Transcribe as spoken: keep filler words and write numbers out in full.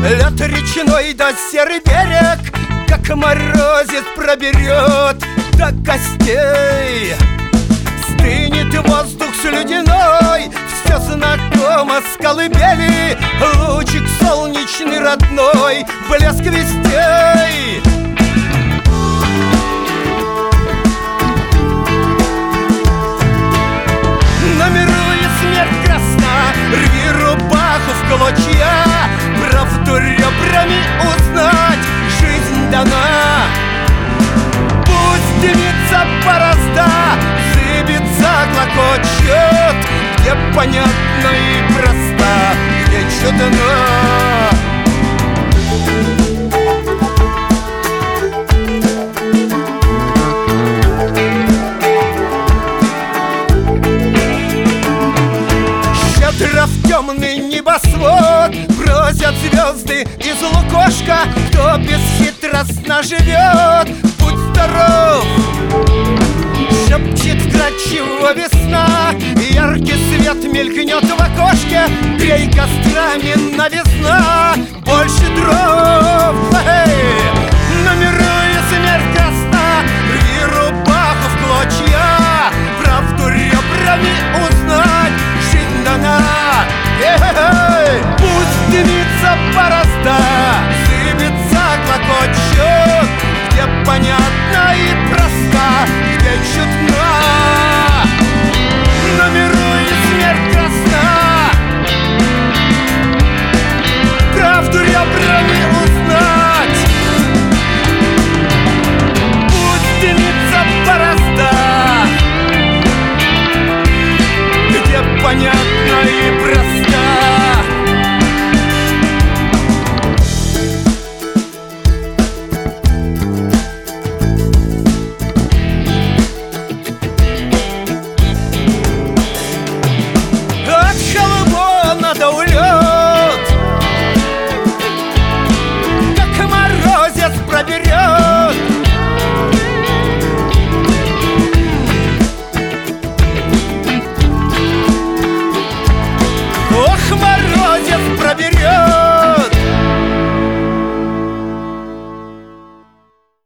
Лед речной да серый берег, как морозец проберет до костей. Стынет воздух слюдяной, все знакомо с колыбели. Лучик солнечный родной, блеск вестей. На миру и смерть красна, рви рубаху в клочья. Правду ребрами узнать жизнь дана. Пусть дымится борозда, зыбится, клокочет, где понятно и проста, где чудно. Щедро в темный небосвод бросят звезды из лукошка. Кто бесхитростно живет, будь здоров. Шепчет вкрадчиво весна, яркий свет мелькнет в окошке. Грей кострами новизна, больше дров. Эй!